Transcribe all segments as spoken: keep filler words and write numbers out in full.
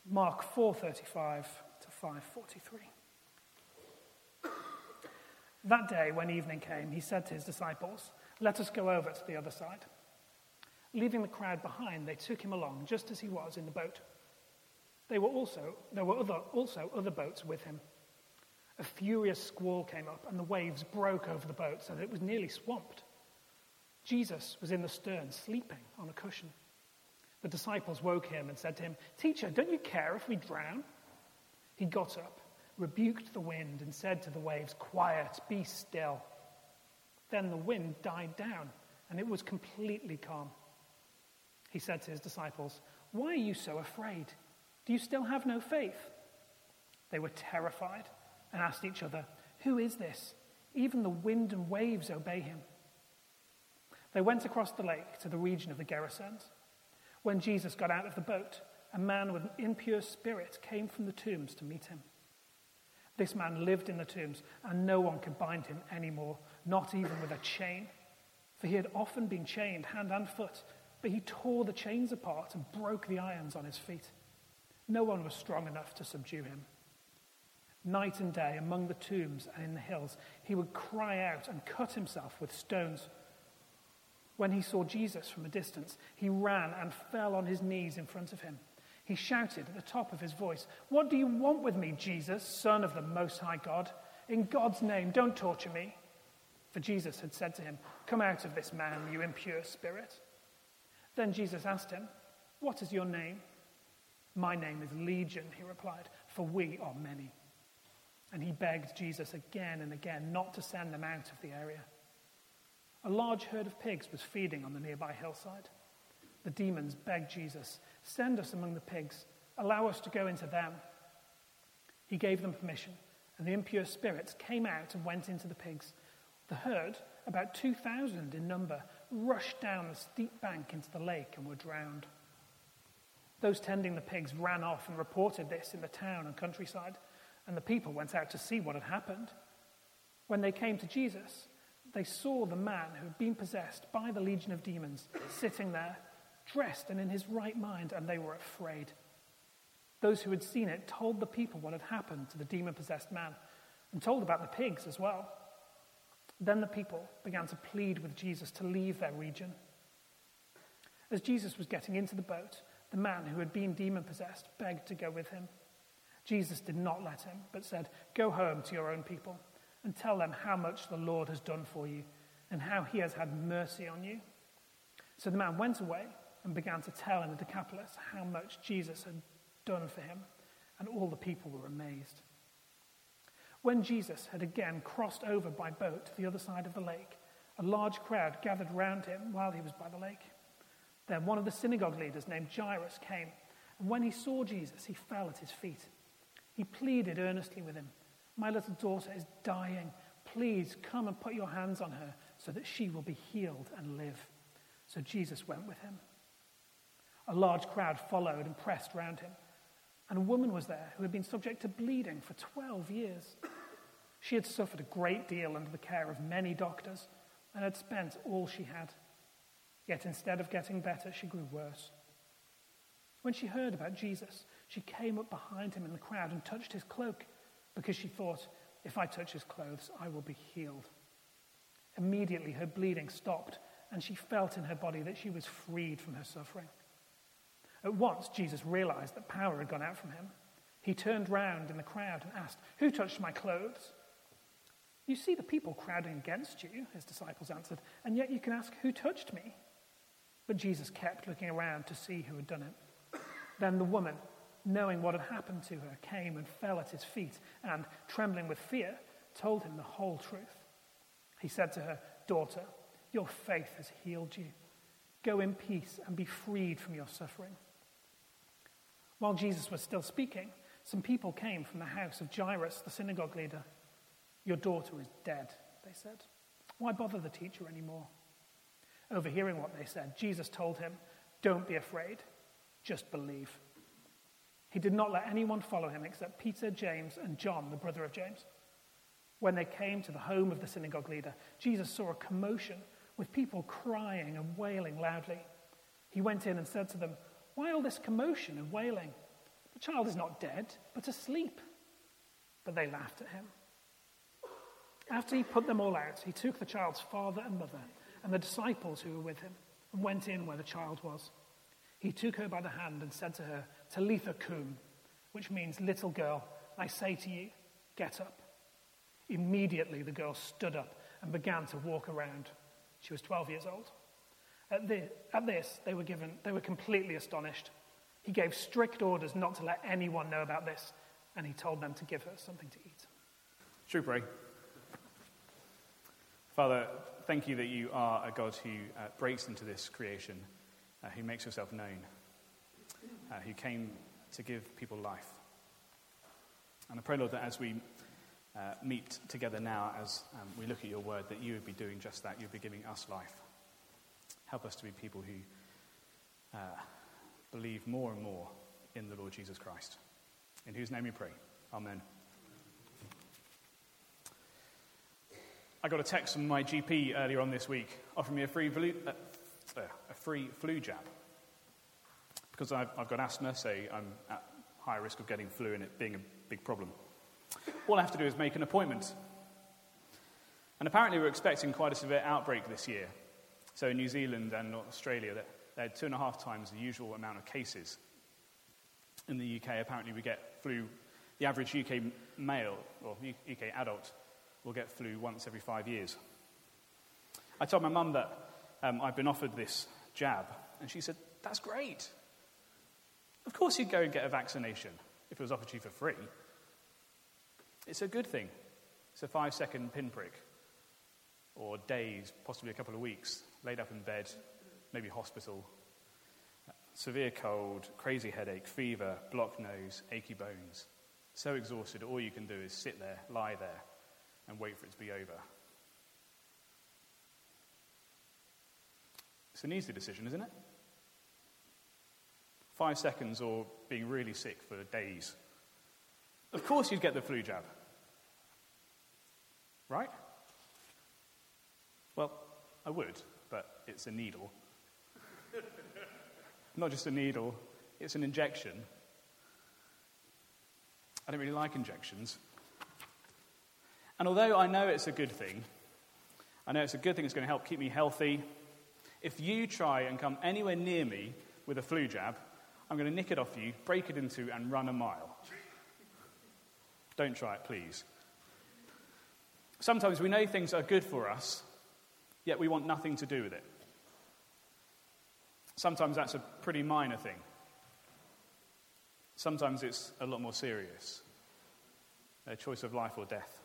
Mark four thirty-five to five forty-three. That day, when evening came, he said to his disciples, "Let us go over to the other side." Leaving the crowd behind, they took him along just as he was in the boat. They were also, there were other, also other boats with him. A furious squall came up, and the waves broke over the boat so that it was nearly swamped. Jesus was in the stern, sleeping on a cushion. The disciples woke him and said to him, "Teacher, don't you care if we drown?" He got up, rebuked the wind, and said to the waves, "Quiet, be still." Then the wind died down, and it was completely calm. He said to his disciples, "Why are you so afraid? Do you still have no faith?" They were terrified and asked each other, "Who is this? Even the wind and waves obey him." They went across the lake to the region of the Gerasenes. When Jesus got out of the boat, a man with an impure spirit came from the tombs to meet him. This man lived in the tombs, and no one could bind him anymore, not even with a chain. For he had often been chained hand and foot, but he tore the chains apart and broke the irons on his feet. No one was strong enough to subdue him. Night and day, among the tombs and in the hills, he would cry out and cut himself with stones. When he saw Jesus from a distance, he ran and fell on his knees in front of him. He shouted at the top of his voice, "What do you want with me, Jesus, Son of the Most High God? In God's name, don't torture me." For Jesus had said to him, "Come out of this man, you impure spirit." Then Jesus asked him, "What is your name?" "My name is Legion," he replied, "for we are many." And he begged Jesus again and again not to send them out of the area. A large herd of pigs was feeding on the nearby hillside. The demons begged Jesus, "Send us among the pigs. Allow us to go into them." He gave them permission, and the impure spirits came out and went into the pigs. The herd, about two thousand in number, rushed down the steep bank into the lake and were drowned. Those tending the pigs ran off and reported this in the town and countryside, and the people went out to see what had happened. When they came to Jesus, they saw the man who had been possessed by the legion of demons sitting there, dressed and in his right mind, and they were afraid. Those who had seen it told the people what had happened to the demon-possessed man, and told about the pigs as well. Then the people began to plead with Jesus to leave their region. As Jesus was getting into the boat, the man who had been demon-possessed begged to go with him. Jesus did not let him, but said, "Go home to your own people and tell them how much the Lord has done for you and how he has had mercy on you." So the man went away and began to tell in the Decapolis how much Jesus had done for him, and all the people were amazed. When Jesus had again crossed over by boat to the other side of the lake, a large crowd gathered round him while he was by the lake. Then one of the synagogue leaders named Jairus came, and when he saw Jesus, he fell at his feet. He pleaded earnestly with him, "My little daughter is dying. Please come and put your hands on her so that she will be healed and live." So Jesus went with him. A large crowd followed and pressed round him, and a woman was there who had been subject to bleeding for twelve years. She had suffered a great deal under the care of many doctors and had spent all she had. Yet instead of getting better, she grew worse. When she heard about Jesus, she came up behind him in the crowd and touched his cloak, because she thought, "If I touch his clothes, I will be healed." Immediately her bleeding stopped, and she felt in her body that she was freed from her suffering. At once, Jesus realized that power had gone out from him. He turned round in the crowd and asked, "Who touched my clothes?" "You see the people crowding against you," his disciples answered, "and yet you can ask, 'Who touched me?'" But Jesus kept looking around to see who had done it. Then the woman, knowing what had happened to her, came and fell at his feet and, trembling with fear, told him the whole truth. He said to her, "Daughter, your faith has healed you. Go in peace and be freed from your suffering." While Jesus was still speaking, some people came from the house of Jairus, the synagogue leader. "Your daughter is dead," they said. "Why bother the teacher anymore?" Overhearing what they said, Jesus told him, "Don't be afraid, just believe." He did not let anyone follow him except Peter, James, and John, the brother of James. When they came to the home of the synagogue leader, Jesus saw a commotion with people crying and wailing loudly. He went in and said to them, "Why all this commotion and wailing? "The child is not dead, but asleep." But they laughed at him. After he put them all out, he took the child's father and mother and the disciples who were with him and went in where the child was. He took her by the hand and said to her, "Talitha cum," which means, "Little girl, I say to you, get up." Immediately the girl stood up and began to walk around. She was twelve years old. At, the, at this, they were given, they were completely astonished. He gave strict orders not to let anyone know about this, and he told them to give her something to eat. Should we pray? Father, thank you that you are a God who uh, breaks into this creation, uh, who makes yourself known, uh, who came to give people life. And I pray, Lord, that as we uh, meet together now, as um, we look at your word, that you would be doing just that. You'd be giving us life. Help us to be people who uh, believe more and more in the Lord Jesus Christ. In whose name we pray. Amen. I got a text from my G P earlier on this week offering me a free flu, uh, uh, a free flu jab. Because I've, I've got asthma, so I'm at high risk of getting flu and it being a big problem. All I have to do is make an appointment. And apparently we're expecting quite a severe outbreak this year. So in New Zealand and Australia, they had two and a half times the usual amount of cases. In the U K, apparently we get flu, the average U K male, or U K adult, will get flu once every five years. I told my mum that um, I'd been offered this jab, and she said, "That's great. Of course you'd go and get a vaccination if it was offered to you for free. It's a good thing. It's a five-second pinprick, or days, possibly a couple of weeks, laid up in bed, maybe hospital, severe cold, crazy headache, fever, blocked nose, achy bones. So exhausted, all you can do is sit there, lie there, and wait for it to be over." It's an easy decision, isn't it? Five seconds or being really sick for days. Of course you'd get the flu jab. Right? Well, I would, but it's a needle. Not just a needle, it's an injection. I don't really like injections. And although I know it's a good thing, I know it's a good thing, it's going to help keep me healthy, if you try and come anywhere near me with a flu jab, I'm going to nick it off you, break it in two, and run a mile. Don't try it, please. Sometimes we know things are good for us, yet we want nothing to do with it. Sometimes that's a pretty minor thing. Sometimes it's a lot more serious. A choice of life or death.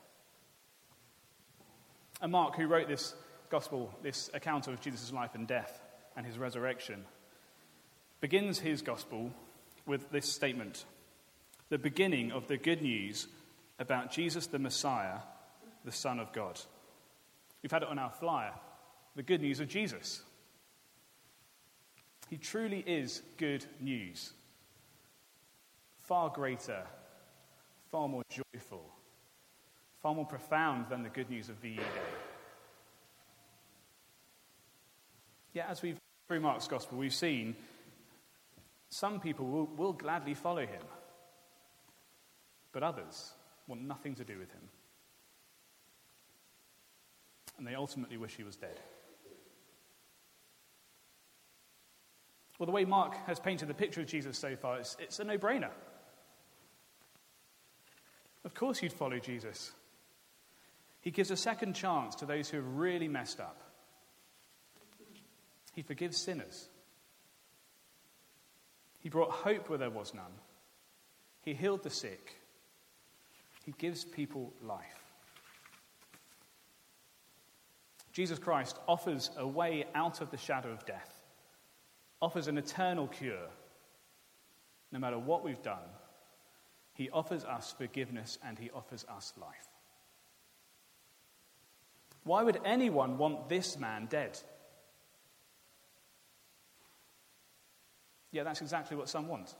And Mark, who wrote this gospel, this account of Jesus' life and death and his resurrection, begins his gospel with this statement: the beginning of the good news about Jesus the Messiah, the Son of God. We've had it on our flyer, the good news of Jesus. He truly is good news. Far greater, far more joyful, far more profound than the good news of V E Day. Yet, as we've through Mark's gospel, we've seen some people will, will gladly follow him, but others want nothing to do with him. And they ultimately wish he was dead. Well, the way Mark has painted the picture of Jesus so far, it's, it's a no-brainer. Of course you'd follow Jesus. He gives a second chance to those who have really messed up. He forgives sinners. He brought hope where there was none. He healed the sick. He gives people life. Jesus Christ offers a way out of the shadow of death, offers an eternal cure. No matter what we've done, he offers us forgiveness and he offers us life. Why would anyone want this man dead? Yeah, that's exactly what some want.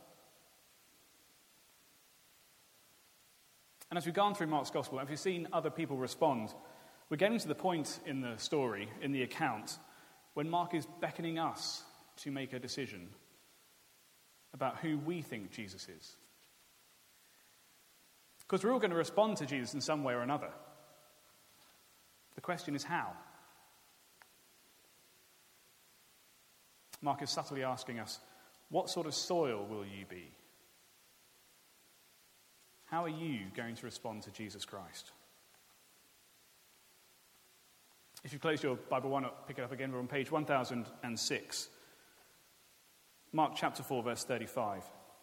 And as we've gone through Mark's gospel, as we've seen other people respond, we're getting to the point in the story, in the account, when Mark is beckoning us to make a decision about who we think Jesus is. Because we're all going to respond to Jesus in some way or another. The question is how? Mark is subtly asking us, what sort of soil will you be? How are you going to respond to Jesus Christ? If you close your Bible, why not pick it up again? We're on page one thousand six. Mark chapter four, verse thirty-five.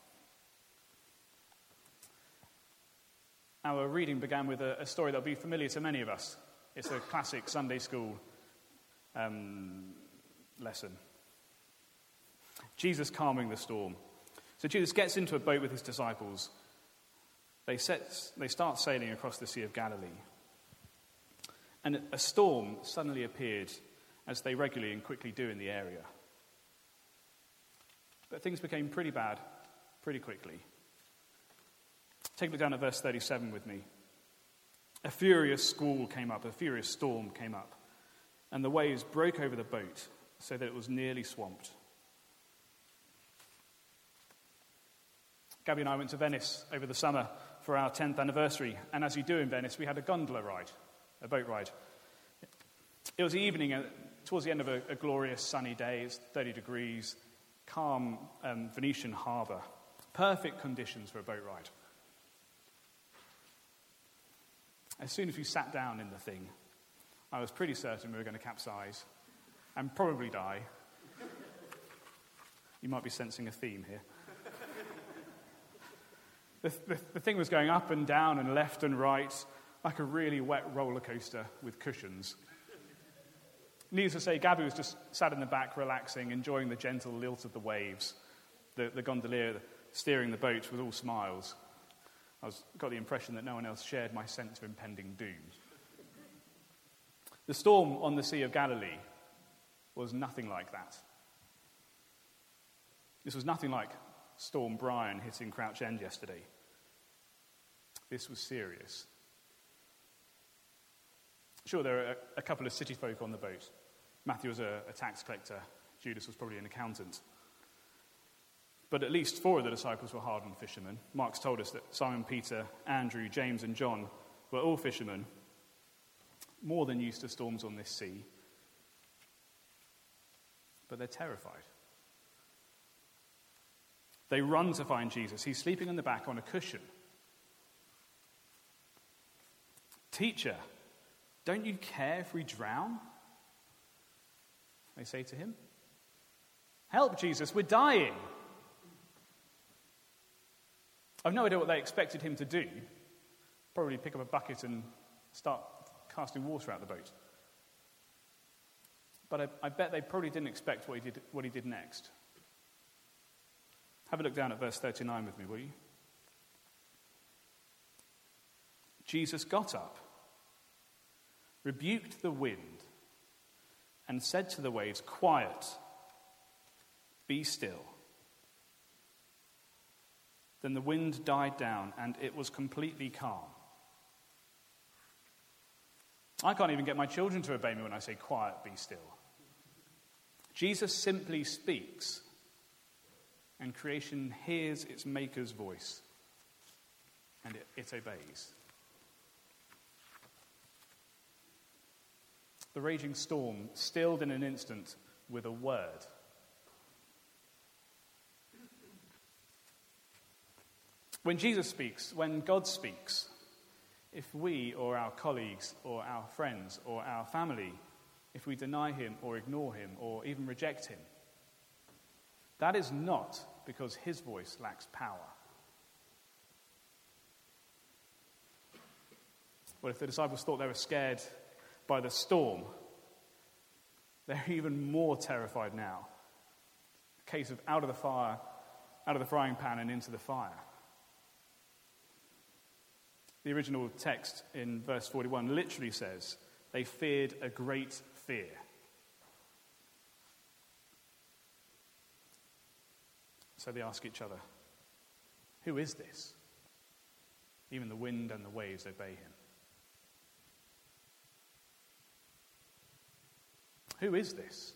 Our reading began with a, a story that will be familiar to many of us. It's a classic Sunday school um, lesson. Jesus calming the storm. So Jesus gets into a boat with his disciples. They, set, they start sailing across the Sea of Galilee. And a storm suddenly appeared, as they regularly and quickly do in the area. But things became pretty bad pretty quickly. Take a look down at verse thirty-seven with me. A furious squall came up, a furious storm came up, and the waves broke over the boat so that it was nearly swamped. Gabby and I went to Venice over the summer for our tenth anniversary, and as you do in Venice, we had a gondola ride, a boat ride. It was the evening, uh, towards the end of a, a glorious sunny day. It's thirty degrees, calm um, Venetian harbour. Perfect conditions for a boat ride. As soon as we sat down in the thing, I was pretty certain we were going to capsize and probably die. You might be sensing a theme here. The, the, the thing was going up and down and left and right like a really wet roller coaster with cushions. Needless to say, Gabby was just sat in the back, relaxing, enjoying the gentle lilt of the waves. The, the gondolier steering the boat was all smiles. I was, got the impression that no one else shared my sense of impending doom. The storm on the Sea of Galilee was nothing like that. This was nothing like Storm Brian hitting Crouch End yesterday. This was serious. Sure, there are a, a couple of city folk on the boat. Matthew was a, a tax collector. Judas was probably an accountant. But at least four of the disciples were hardened fishermen. Mark's told us that Simon Peter, Andrew, James and John were all fishermen, more than used to storms on this sea. But they're terrified. They run to find Jesus. He's sleeping on the back on a cushion. "Teacher, don't you care if we drown?" they say to him. "Help, Jesus, we're dying." I've no idea what they expected him to do. Probably pick up a bucket and start casting water out the boat. But I, I bet they probably didn't expect what he did, what he did next. Have a look down at verse thirty-nine with me, will you? Jesus got up, rebuked the wind, and said to the waves, "Quiet, be still." Then the wind died down, and it was completely calm. I can't even get my children to obey me when I say, "Quiet, be still." Jesus simply speaks, and creation hears its maker's voice, and it, it obeys. The raging storm stilled in an instant with a word. When Jesus speaks, when God speaks, if we or our colleagues or our friends or our family, if we deny him or ignore him or even reject him, that is not because his voice lacks power. Well, if the disciples thought they were scared by the storm, they're even more terrified now. A case of out of the fire, out of the frying pan and into the fire. The original text in verse forty-one literally says, they feared a great fear. So they ask each other, "Who is this? Even the wind and the waves obey him." Who is this?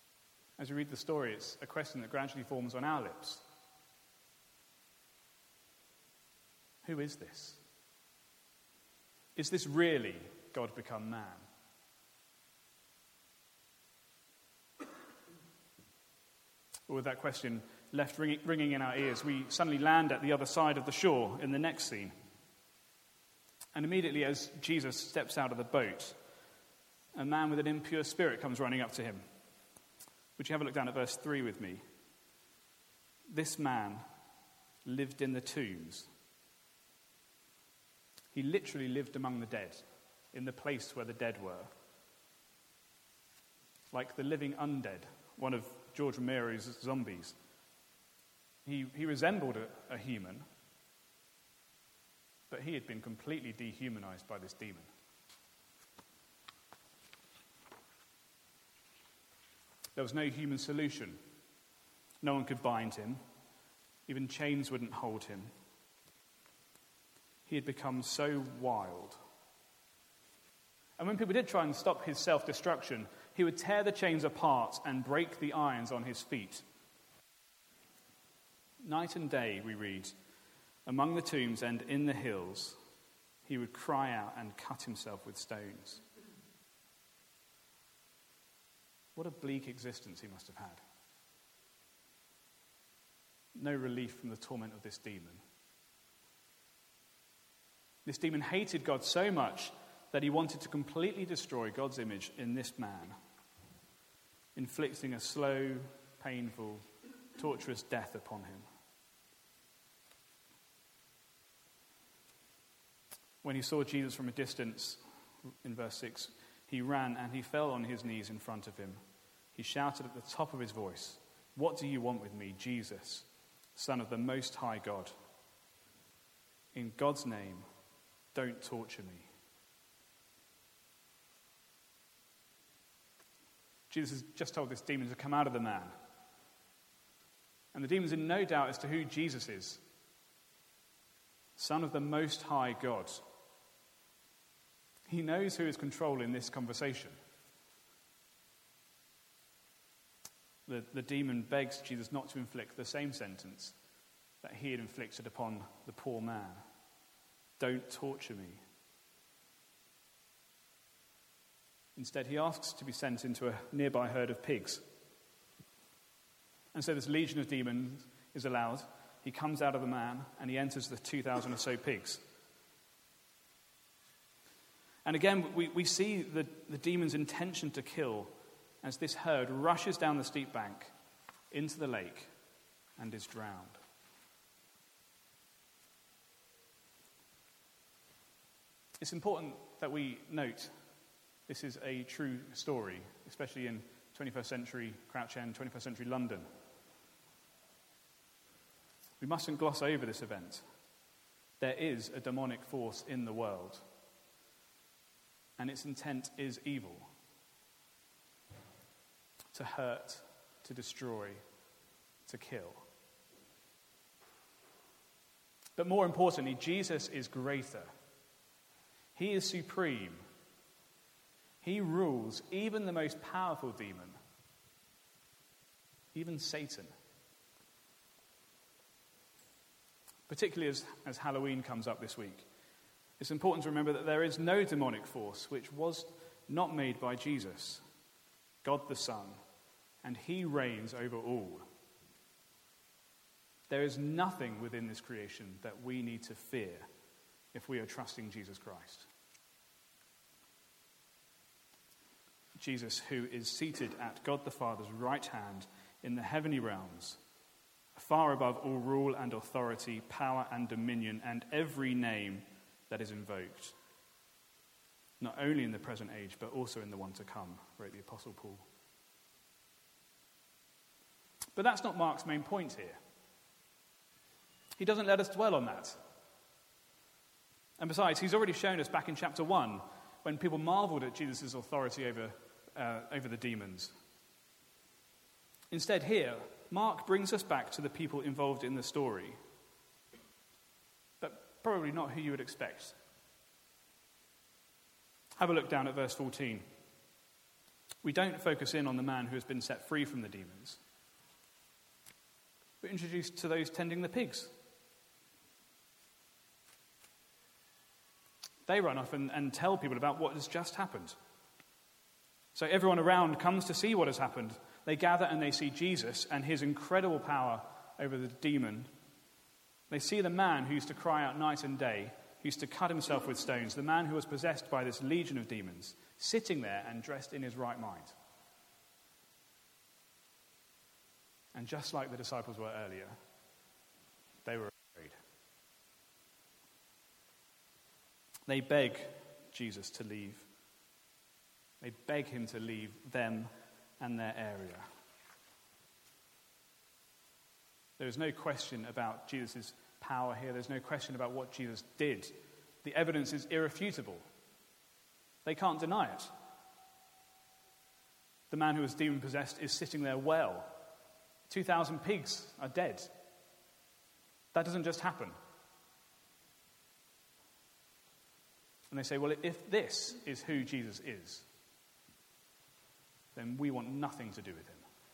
As we read the story, it's a question that gradually forms on our lips. Who is this? Is this really God become man? Or with that question left ringing, ringing in our ears, we suddenly land at the other side of the shore in the next scene. And immediately as Jesus steps out of the boat, a man with an impure spirit comes running up to him. Would you have a look down at verse three with me? This man lived in the tombs. He literally lived among the dead, in the place where the dead were. Like the living undead, one of George Romero's zombies. He, he resembled a, a human, but he had been completely dehumanized by this demon. There was no human solution. No one could bind him. Even chains wouldn't hold him. He had become so wild. And when people did try and stop his self-destruction, he would tear the chains apart and break the irons on his feet. Night and day, we read, among the tombs and in the hills, he would cry out and cut himself with stones. What a bleak existence he must have had. No relief from the torment of this demon. This demon hated God so much that he wanted to completely destroy God's image in this man, inflicting a slow, painful, torturous death upon him. When he saw Jesus from a distance, in verse six, he ran and he fell on his knees in front of him. He shouted at the top of his voice, "What do you want with me, Jesus, Son of the Most High God? In God's name, don't torture me." Jesus has just told this demon to come out of the man. And the demon's in no doubt as to who Jesus is. Son of the Most High God. He knows who is controlling this conversation. The, the demon begs Jesus not to inflict the same sentence that he had inflicted upon the poor man. Don't torture me. Instead, he asks to be sent into a nearby herd of pigs. And so this legion of demons is allowed. He comes out of the man and he enters the two thousand or so pigs. And again, we, we see the, the demon's intention to kill as this herd rushes down the steep bank into the lake and is drowned. It's important that we note this is a true story, especially in twenty-first century Crouch End, twenty-first century London. We mustn't gloss over this event. There is a demonic force in the world, and its intent is evil. To hurt, to destroy, to kill. But more importantly, Jesus is greater. He is supreme. He rules even the most powerful demon, even Satan. Particularly as, as Halloween comes up this week, it's important to remember that there is no demonic force which was not made by Jesus, God the Son, and he reigns over all. There is nothing within this creation that we need to fear if we are trusting Jesus Christ. Jesus, who is seated at God the Father's right hand in the heavenly realms, far above all rule and authority, power and dominion, and every name that is invoked, not only in the present age, but also in the one to come, wrote the Apostle Paul. But that's not Mark's main point here. He doesn't let us dwell on that. And besides, he's already shown us back in chapter one, when people marveled at Jesus' authority over, uh, over the demons. Instead, here, Mark brings us back to the people involved in the story, but probably not who you would expect. Have a look down at verse fourteen. We don't focus in on the man who has been set free from the demons. We're introduced to those tending the pigs. They run off and, and tell people about what has just happened. So everyone around comes to see what has happened. They gather and they see Jesus and his incredible power over the demon. They see the man who used to cry out night and day, who used to cut himself with stones, the man who was possessed by this legion of demons, sitting there and dressed in his right mind. And just like the disciples were earlier, they were afraid. They beg Jesus to leave. They beg him to leave them and their area. There is no question about Jesus' power here. There's no question about what Jesus did. The evidence is irrefutable. They can't deny it. The man who was demon-possessed is sitting there well. Two thousand pigs are dead. That doesn't just happen. And they say, well, if this is who Jesus is, then we want nothing to do with him.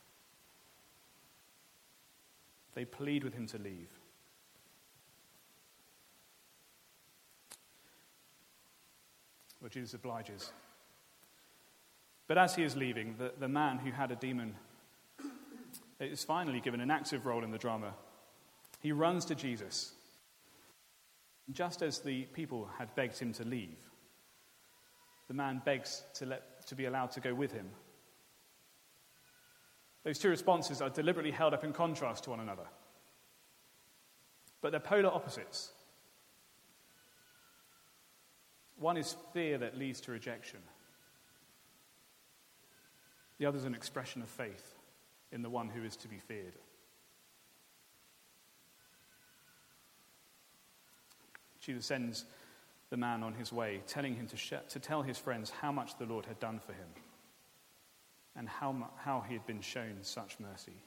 They plead with him to leave. Well, Jesus obliges. But as he is leaving, the, the man who had a demon is finally given an active role in the drama. He runs to Jesus. Just as the people had begged him to leave, the man begs to, let, to be allowed to go with him. Those two responses are deliberately held up in contrast to one another. But they're polar opposites. One is fear that leads to rejection. The other is an expression of faith in the one who is to be feared. Jesus sends the man on his way, telling him to, sh- to tell his friends how much the Lord had done for him and how, mu- how he had been shown such mercy.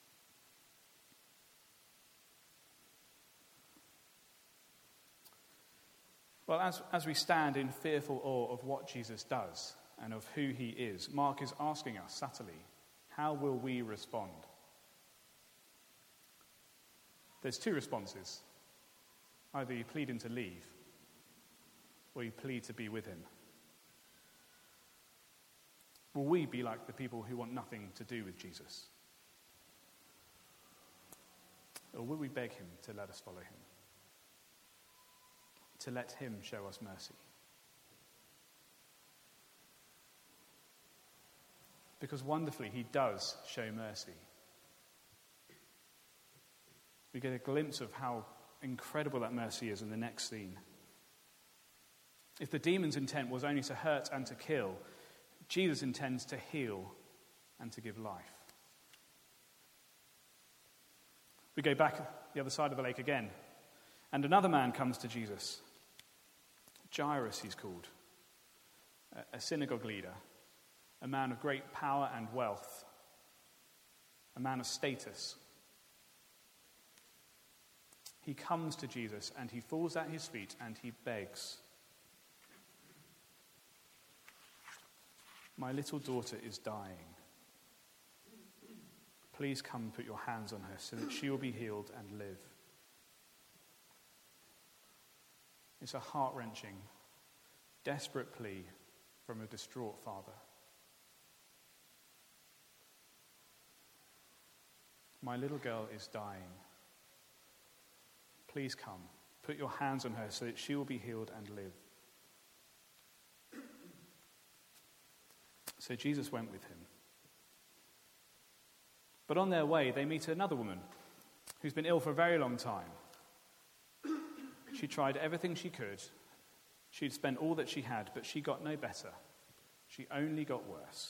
Well, as, as we stand in fearful awe of what Jesus does and of who he is, Mark is asking us subtly, how will we respond? There's two responses. Either you plead him to leave, or you plead to be with him. Will we be like the people who want nothing to do with Jesus? Or will we beg him to let us follow him? To let him show us mercy? Because wonderfully, he does show mercy. We get a glimpse of how incredible that mercy is in the next scene. If the demon's intent was only to hurt and to kill, Jesus intends to heal and to give life. We go back the other side of the lake again, and another man comes to Jesus. Jairus, he's called, a synagogue leader, a man of great power and wealth, a man of status. He comes to Jesus and he falls at his feet and he begs, "My little daughter is dying. Please come and put your hands on her so that she will be healed and live." It's a heart-wrenching, desperate plea from a distraught father. "My little girl is dying. Please come, put your hands on her so that she will be healed and live." So Jesus went with him. But on their way, they meet another woman who's been ill for a very long time. She tried everything she could. She'd spent all that she had, but she got no better. She only got worse.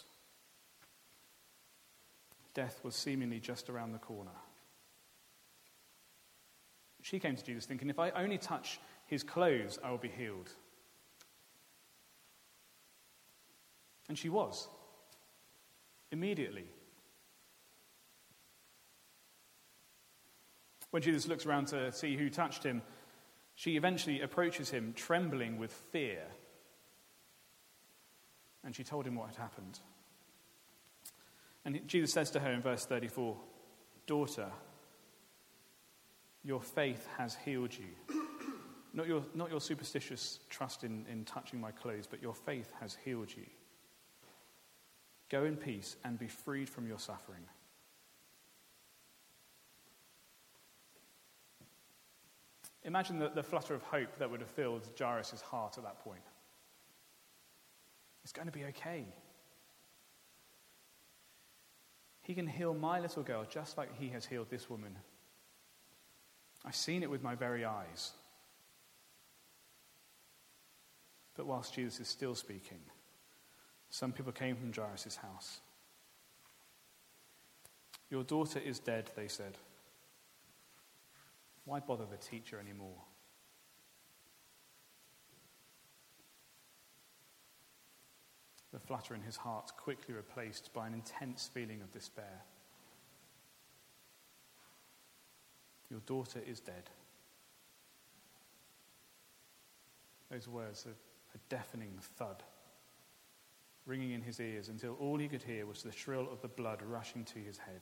Death was seemingly just around the corner. She came to Jesus thinking, if I only touch his clothes, I will be healed. And she was. Immediately. When Jesus looks around to see who touched him, she eventually approaches him, trembling with fear. And she told him what had happened. And Jesus says to her in verse thirty-four, "Daughter, your faith has healed you. Not your, not your superstitious trust in, in touching my clothes, but your faith has healed you. Go in peace and be freed from your suffering. Imagine the, the flutter of hope that would have filled Jairus' heart at that point. It's going to be okay. He can heal my little girl just like he has healed this woman. I've seen it with my very eyes. But whilst Jesus is still speaking, some people came from Jairus' house. Your daughter is dead, they said. Why bother the teacher anymore? The flutter in his heart quickly replaced by an intense feeling of despair. Your daughter is dead. Those words are a deafening thud, ringing in his ears until all he could hear was the shrill of the blood rushing to his head.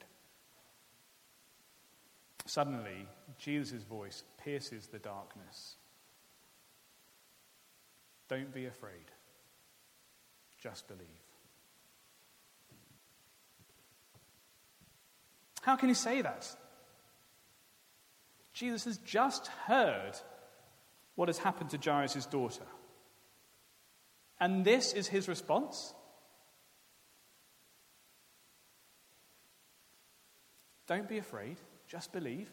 Suddenly, Jesus' voice pierces the darkness. Don't be afraid. Just believe. How can he say that? Jesus has just heard what has happened to Jairus' daughter. And this is his response? Don't be afraid. Just believe.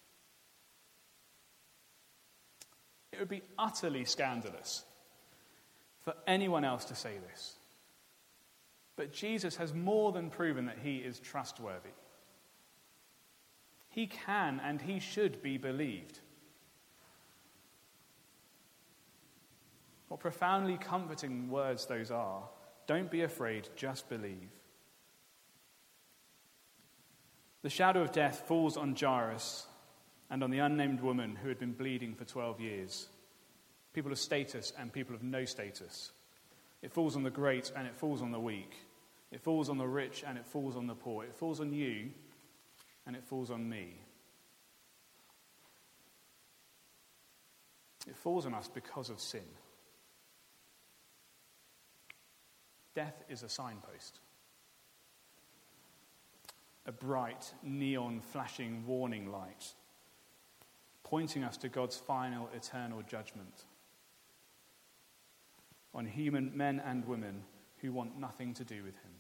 It would be utterly scandalous for anyone else to say this. But Jesus has more than proven that he is trustworthy. He can and he should be believed. What profoundly comforting words those are. Don't be afraid, just believe. The shadow of death falls on Jairus and on the unnamed woman who had been bleeding for twelve years. People of status and people of no status. It falls on the great and it falls on the weak. It falls on the rich and it falls on the poor. It falls on you and it falls on me. It falls on us because of sin. Death is a signpost. A bright, neon, flashing warning light, pointing us to God's final, eternal judgment on human men and women who want nothing to do with him,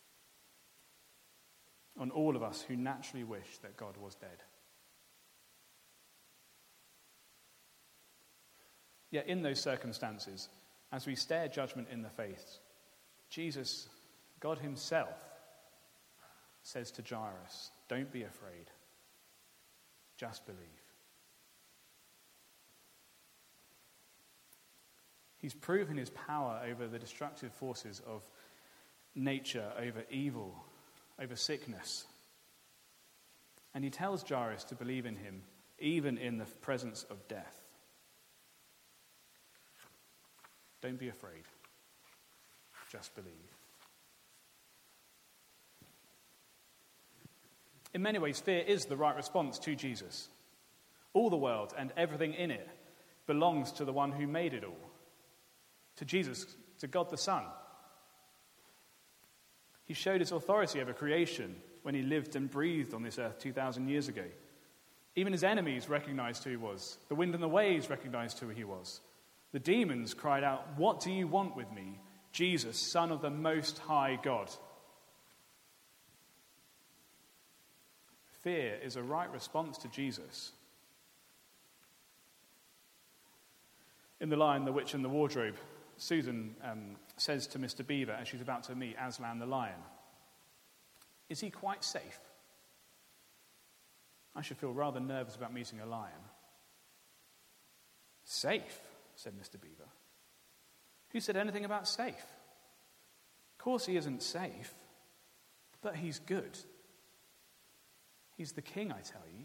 on all of us who naturally wish that God was dead. Yet in those circumstances, as we stare judgment in the face, Jesus, God himself, says to Jairus, don't be afraid, just believe. He's proven his power over the destructive forces of nature, over evil, over sickness. And he tells Jairus to believe in him, even in the presence of death. Don't be afraid, just believe. In many ways, fear is the right response to Jesus. All the world and everything in it belongs to the one who made it all, to Jesus, to God the Son. He showed his authority over creation when he lived and breathed on this earth two thousand years ago. Even his enemies recognized who he was. The wind and the waves recognized who he was. The demons cried out, "What do you want with me, Jesus, Son of the Most High God?" Fear is a right response to Jesus. In The Lion, the Witch and the Wardrobe, Susan um, says to Mister Beaver as she's about to meet Aslan the lion, "Is he quite safe? I should feel rather nervous about meeting a lion." "Safe?" said Mister Beaver. "Who said anything about safe? Of course he isn't safe, but he's good. He's the king, I tell you."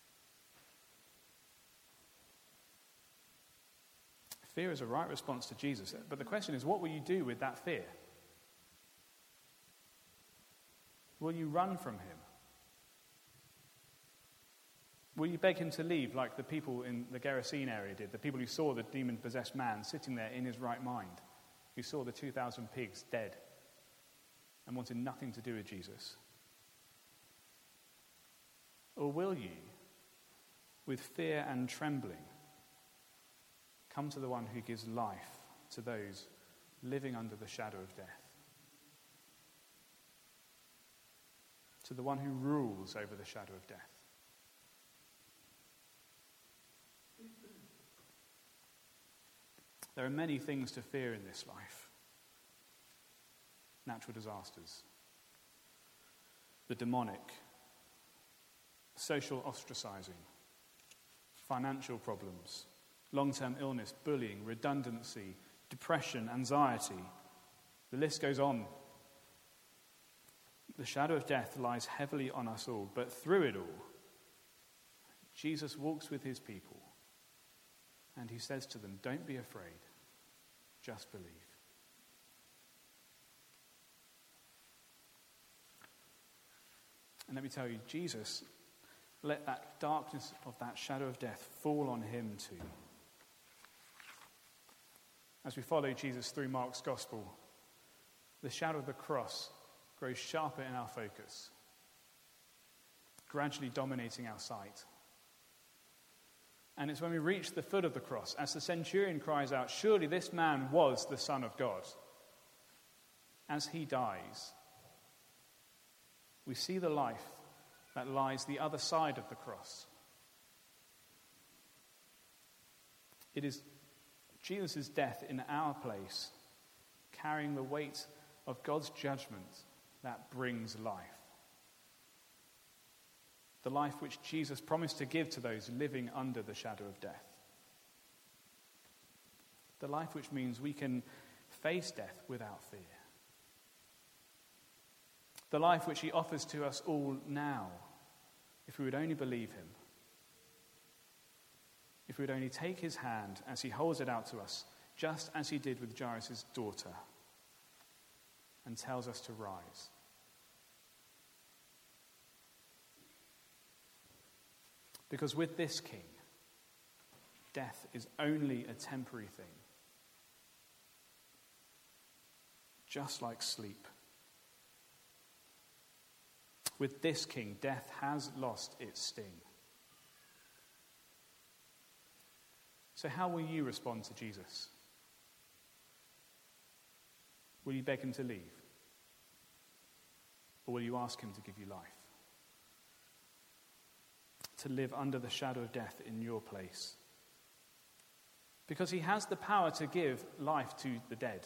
Fear is a right response to Jesus, but the question is, what will you do with that fear? Will you run from him? Will you beg him to leave like the people in the Gerasene area did, the people who saw the demon-possessed man sitting there in his right mind, who saw the two thousand pigs dead and wanted nothing to do with Jesus? Or will you, with fear and trembling, come to the one who gives life to those living under the shadow of death, to the one who rules over the shadow of death? There are many things to fear in this life. Natural disasters, the demonic, social ostracizing, financial problems, long-term illness, bullying, redundancy, depression, anxiety. The list goes on. The shadow of death lies heavily on us all, but through it all, Jesus walks with his people, and he says to them, don't be afraid, just believe. And let me tell you, Jesus let that darkness of that shadow of death fall on him too. As we follow Jesus through Mark's gospel, the shadow of the cross grows sharper in our focus, gradually dominating our sight. And it's when we reach the foot of the cross, as the centurion cries out, surely this man was the Son of God. As he dies, we see the life that lies the other side of the cross. It is Jesus' death in our place, carrying the weight of God's judgment, that brings life. The life which Jesus promised to give to those living under the shadow of death. The life which means we can face death without fear. The life which he offers to us all now, if we would only believe him. If we would only take his hand as he holds it out to us, just as he did with Jairus' daughter, and tells us to rise. Because with this king, death is only a temporary thing. Just like sleep. With this king, death has lost its sting. So how will you respond to Jesus? Will you beg him to leave? Or will you ask him to give you life? To live under the shadow of death in your place? Because he has the power to give life to the dead.